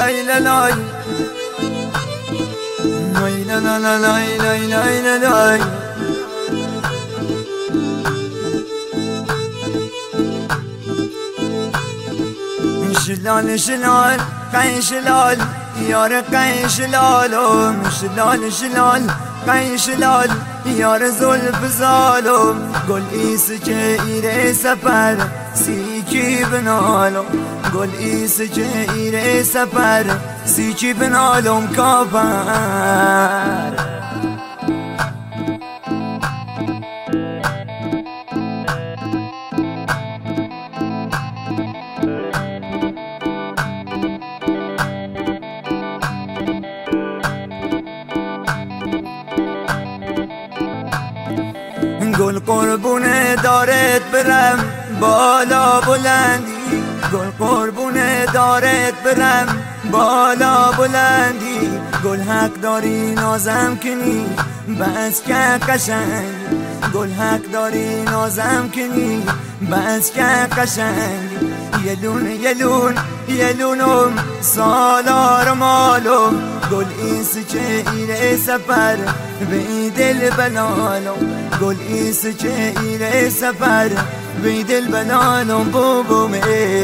lay la lay, lay la la la lay lay lay la lay. شلال شلال قای شلال یار قای شلالم، شلال شلال قای شلال یار زلف زالم. گل ایس که ایره سفر سیکی بنالم، گل ایس که ایره سفر سیکی بنالم کافر. گل قربونه دارت برم بالا بلندی، گل قربونه دارت برم بالا بلندی. گل حق داری نازم کنی بس که قشنگ، گل حق داری نازم کنی بس که قشنگ. یلون یلون یلونم سالار مالم، گل ایس که ایره سفر به دل بلالم، گل ایس که ایره سفر به دل بلالم بوبومه.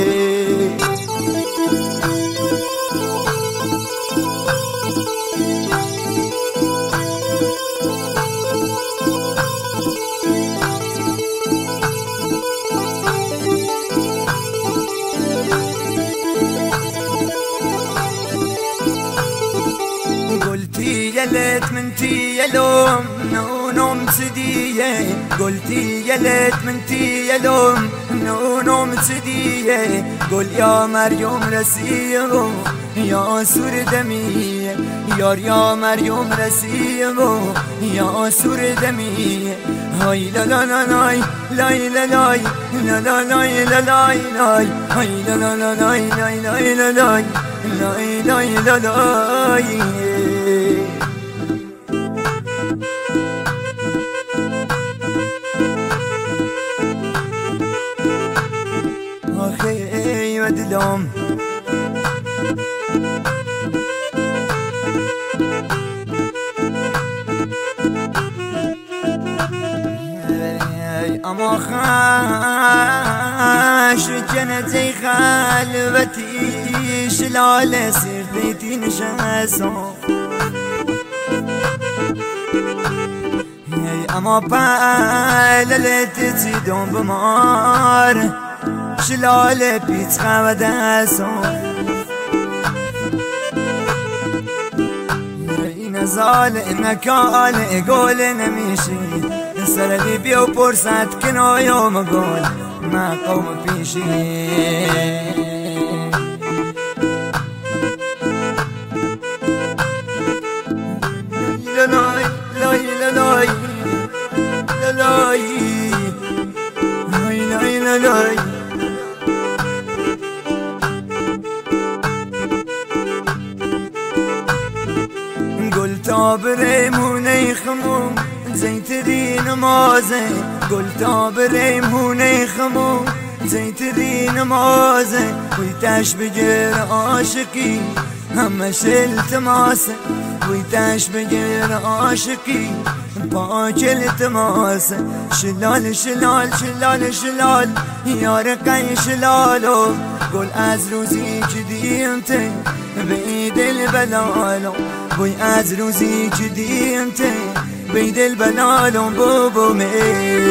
يلت منتي يلوم نونم تديه، قلتي يلت منتي يلوم نونم تديه. قل يا مريم رسيمو يا سور دمي يار، يا مريم رسيمو يا سور دمي. هاي لا لا لا لاي لاي لا لاي لا لا لاي لا لاي لاي، هاي لا لا لا لاي لاي لاي لا لاي لاي لاي لا لاي. آخی و دلم اما خاش جنتي خلوتي شلال سرديتي نشاسو. اما باللت تزيدون بمار شلال بيت خودسون. نزال نکال گل نمیشی سردی بیا پرسد کنایم گل مقام پیشی. لالای لای لالای لالای لای لالای. گل تابره مونه خموم زیتری نمازه، گل تابره مونه خموم زیتری نمازه. ویتش بگیر عاشقی همش التماسه، ویتش بگیر عاشقی پاک التماسه. شلال شلال شلال شلال یار قی شلالو، گل از روزی که دیمته به دل بلالو، وی از روزی که دیمته به دل بلالم بوبومه.